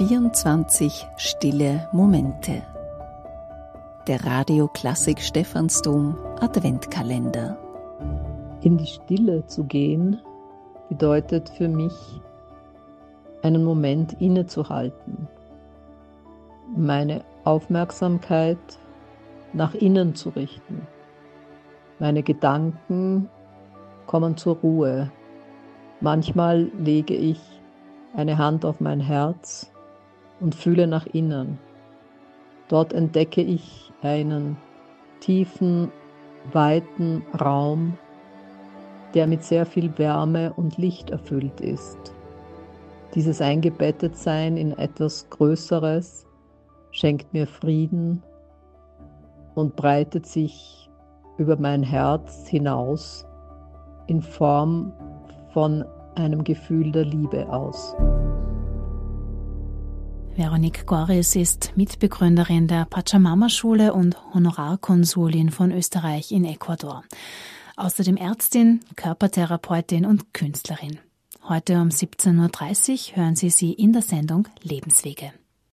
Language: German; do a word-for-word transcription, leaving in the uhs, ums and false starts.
vierundzwanzig stille Momente. Der Radio Klassik Stephansdom Adventkalender. In die Stille zu gehen bedeutet für mich, einen Moment innezuhalten, meine Aufmerksamkeit nach innen zu richten. Meine Gedanken kommen zur Ruhe. Manchmal lege ich eine Hand auf mein Herz und fühle nach innen. Dort entdecke ich einen tiefen, weiten Raum, der mit sehr viel Wärme und Licht erfüllt ist. Dieses Eingebettetsein in etwas Größeres schenkt mir Frieden und breitet sich über mein Herz hinaus in Form von einem Gefühl der Liebe aus. Veronique Goris ist Mitbegründerin der Pachamama-Schule und Honorarkonsulin von Österreich in Ecuador. Außerdem Ärztin, Körpertherapeutin und Künstlerin. Heute um siebzehn Uhr dreißig hören Sie sie in der Sendung Lebenswege.